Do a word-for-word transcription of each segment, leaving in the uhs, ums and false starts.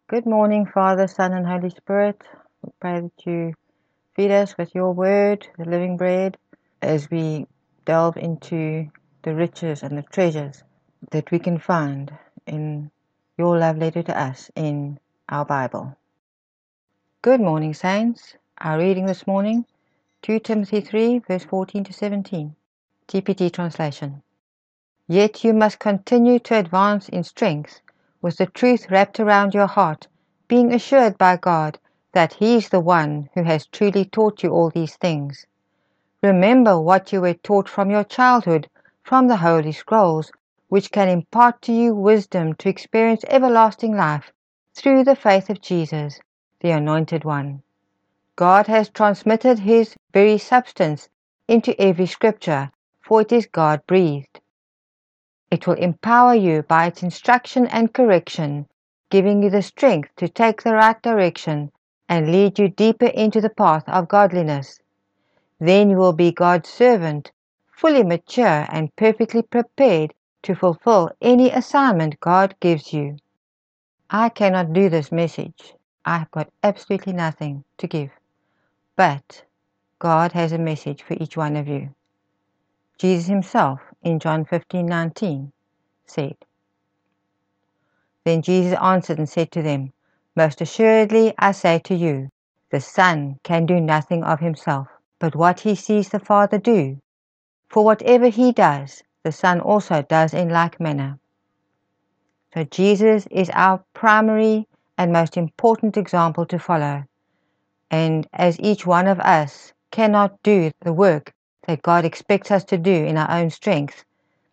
Good morning, Father, Son, and Holy Spirit. We pray that you feed us with your word, the living bread, as we delve into the riches and the treasures that we can find in your love letter to us in our Bible. Good morning, saints. Our reading this morning, Second Timothy three, verse fourteen to seventeen. T P T translation. Yet you must continue to advance in strength, with the truth wrapped around your heart, being assured by God that He is the one who has truly taught you all these things. Remember what you were taught from your childhood, from the Holy Scrolls, which can impart to you wisdom to experience everlasting life through the faith of Jesus, the Anointed One. God has transmitted His very substance into every scripture, for it is God-breathed. It will empower you by its instruction and correction, giving you the strength to take the right direction and lead you deeper into the path of godliness. Then you will be God's servant, fully mature and perfectly prepared to fulfill any assignment God gives you. I cannot do this message. I have got absolutely nothing to give. But God has a message for each one of you. Jesus Himself, in John fifteen nineteen, said, Then Jesus answered and said to them, Most assuredly I say to you, the Son can do nothing of himself, but what he sees the Father do. For whatever he does, the Son also does in like manner. So Jesus is our primary and most important example to follow. And as each one of us cannot do the work that God expects us to do in our own strength,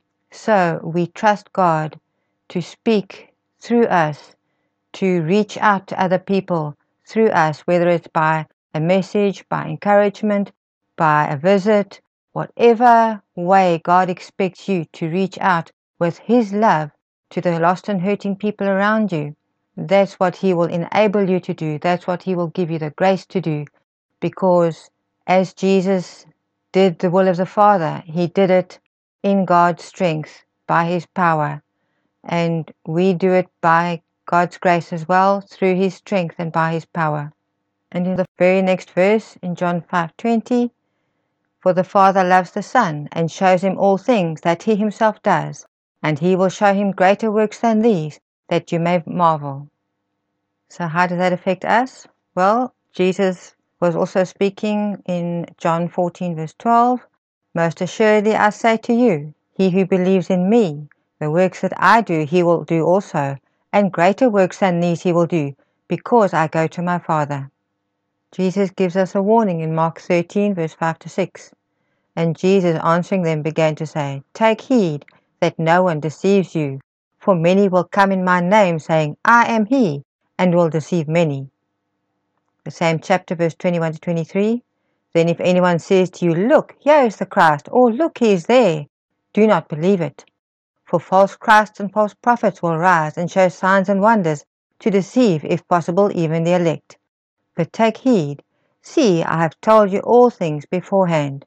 so we trust God to speak through us, to reach out to other people through us, whether it's by a message, by encouragement, by a visit, whatever way God expects you to reach out with His love to the lost and hurting people around you. That's what He will enable you to do. That's what He will give you the grace to do. Because as Jesus did the will of the Father, He did it in God's strength, by His power. And we do it by God's grace as well, through His strength and by His power. And in the very next verse, in John five twenty, For the Father loves the Son, and shows Him all things that He Himself does, and He will show Him greater works than these, that you may marvel. So how does that affect us? Well, Jesus was also speaking in John fourteen verse twelve, Most assuredly I say to you, he who believes in me, the works that I do he will do also, and greater works than these he will do, because I go to my Father. Jesus gives us a warning in Mark thirteen verse five to six. And Jesus answering them began to say, Take heed that no one deceives you, for many will come in my name, saying, I am he, and will deceive many. The same chapter, verse twenty-one to twenty-three. Then if anyone says to you, Look, here is the Christ, or Look, he is there, do not believe it. For false Christs and false prophets will rise and show signs and wonders, to deceive, if possible, even the elect. But take heed, see, I have told you all things beforehand.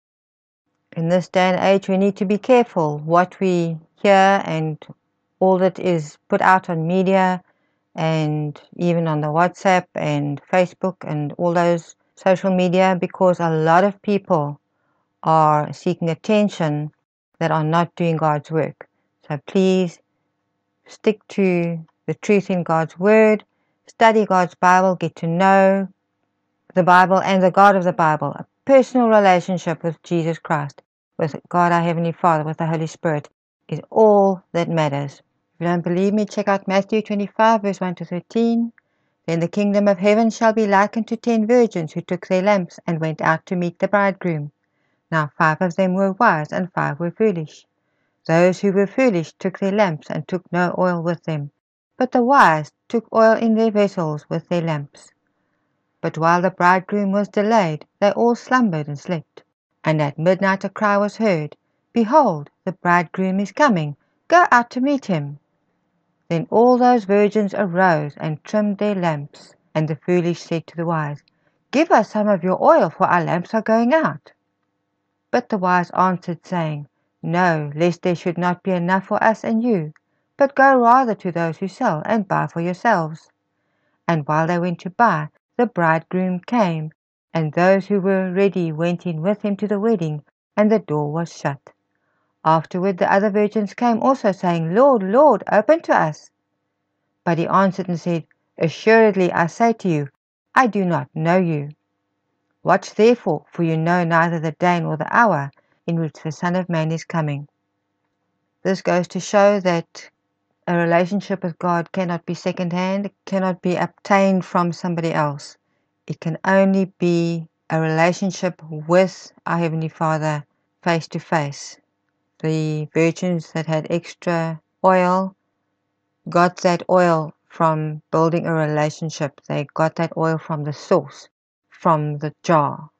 In this day and age we need to be careful what we hear and all that is put out on media and even on the WhatsApp and Facebook and all those social media, because a lot of people are seeking attention that are not doing God's work. So please stick to the truth in God's Word, study God's Bible, get to know the Bible and the God of the Bible, a personal relationship with Jesus Christ, with God our Heavenly Father, with the Holy Spirit, is all that matters. If you don't believe me, check out Matthew twenty-five, verse one to thirteen. Then the kingdom of heaven shall be likened to ten virgins who took their lamps and went out to meet the bridegroom. Now five of them were wise and five were foolish. Those who were foolish took their lamps and took no oil with them, but the wise took oil in their vessels with their lamps. But while the bridegroom was delayed, they all slumbered and slept. And at midnight a cry was heard, Behold, the bridegroom is coming, go out to meet him. Then all those virgins arose and trimmed their lamps. And the foolish said to the wise, Give us some of your oil, for our lamps are going out. But the wise answered, saying, No, lest there should not be enough for us and you, but go rather to those who sell, and buy for yourselves. And while they went to buy, the bridegroom came, and those who were ready went in with him to the wedding, and the door was shut. Afterward the other virgins came also, saying, Lord, Lord, open to us. But he answered and said, Assuredly I say to you, I do not know you. Watch therefore, for you know neither the day nor the hour in which the Son of Man is coming. This goes to show that a relationship with God cannot be second-hand, it cannot be obtained from somebody else. It can only be a relationship with our Heavenly Father face to face. The virgins that had extra oil got that oil from building a relationship. They got that oil from the source, from the jar.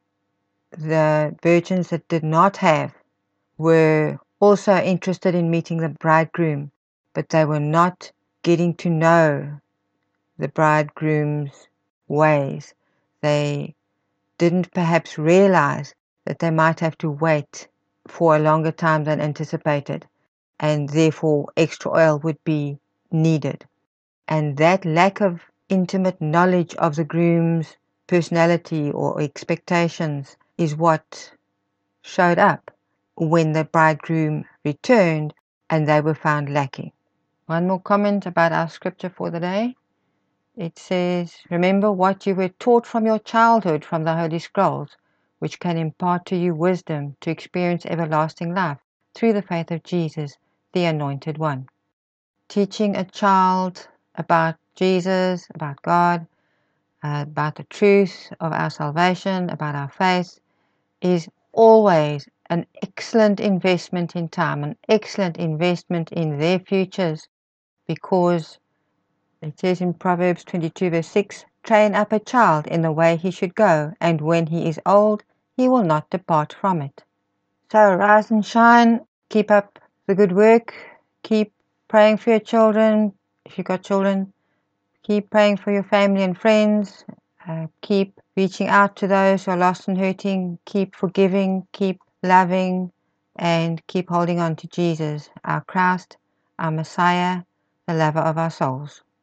The virgins that did not have were also interested in meeting the bridegroom, but they were not getting to know the bridegroom's ways. They didn't perhaps realize that they might have to wait for a longer time than anticipated, and therefore extra oil would be needed. And that lack of intimate knowledge of the groom's personality or expectations is what showed up when the bridegroom returned and they were found lacking. One more comment about our scripture for the day. It says, remember what you were taught from your childhood from the Holy Scrolls, which can impart to you wisdom to experience everlasting life through the faith of Jesus, the Anointed One. Teaching a child about Jesus, about God, uh, about the truth of our salvation, about our faith, is always an excellent investment in time, an excellent investment in their futures, because it says in Proverbs twenty-two verse six, train up a child in the way he should go, and when he is old, he will not depart from it. So rise and shine, keep up the good work, keep praying for your children, if you've got children, keep praying for your family and friends, uh, keep reaching out to those who are lost and hurting, keep forgiving, keep loving, and keep holding on to Jesus, our Christ, our Messiah, the lover of our souls.